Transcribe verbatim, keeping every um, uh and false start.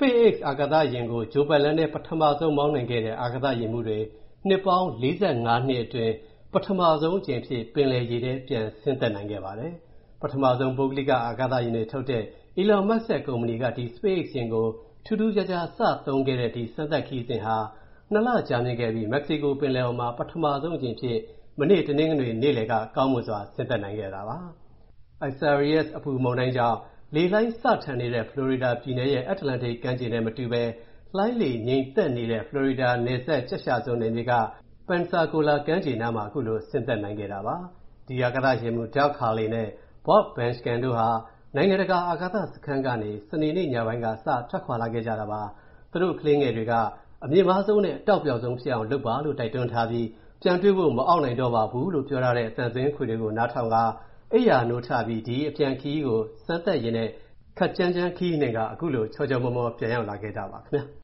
SpaceX အာကာသယာဉ်ကိုဂျိုးဘိုင်ဒန်နဲ့ပထမဆုံးမောင်းနှင်ခဲ့တဲ့အာကာသယာဉ်မှူးတွေနှစ်ပေါင်းလေးဆယ့်ငါးနှစ်အတွင်းပထမဆုံးအကြိမ်ဖြစ်ပင်လယ်ရေထဲပြန်ဆင်းသက်နိုင်ခဲ့ပါတယ်။ပထမဆုံးပုဂ္ဂလိကအာကာသယာဉ်တွေထုတ်တဲ့ Elon Musk ရဲ့ကုမ္ပဏီကဒီ SpaceX ယာဉ်ကိုထူးထူးခြားခြားစသုံးခဲ့တဲ့ဒီစမ်းသပ်ခရီးစဉ်ဟာနှစ်လကြာမြင့်ခဲ့ပြီးမက္ကဆီကိုပင်လယ်အော်မှာပထမဆုံးအကြိမ်ဖြစ်မနေ့တနင်္ဂနွေနေ့လယ်ကကောင်းမွန်စွာဆင်းသက်နိုင်ခဲ့တာပါ။ Isaias အပူမုန်တိုင်းကြောင့်လေလှိုင်းစထန်နေတဲ့ Florida ပြည်နယ်ရဲ့အတ္တလန္တိတ်ကမ်းခြေနဲ့မတူဘဲလှိုင်းလေငြိမ်သက်နေတဲ့ Florida နယ်စပ်ကြက်ရှာစွန်းနယ်မြေက Pensacola ကမ်းခြေနားမှာအခုလိုဆင်းသက်နိုင်ခဲ့တာပါ။ဒီအာကာသယာဉ်မှူး Doug Hurley နဲ့ Bob Beamsken တို့ဟာနိုင်ငံတကာအာကာသစခန်းကနေစနေနေ့ညပိုင်းကစထွက်ခွာလာခဲ့ကြတာပါ။သူတို့ကလေးငယ်တွေကအမြင့်မားဆုံးနဲ့အတောက်ပျောက်ဆုံးဖြစ်အောင်လုပ်ပါလို့တိုက်တွန်းထားပြီးပြန်တွေ့ဖို့မအောင့်နိုင်တော့ပါဘူးလို့ပြောထားတဲ့အသံသွင်းခွေတွေကိုနားထောင်ကာအိပ်ယာနိုးထပြီးဒီအပြန်ခရီးကိုစမ်းသပ်ယာဉ်နဲ့ခပ်ကြမ်းကြမ်းခရီးနှင်ကအခုလိုချောချောမောမောပြန်ရောက်လာခဲ့ကြပါခင်ဗျာ။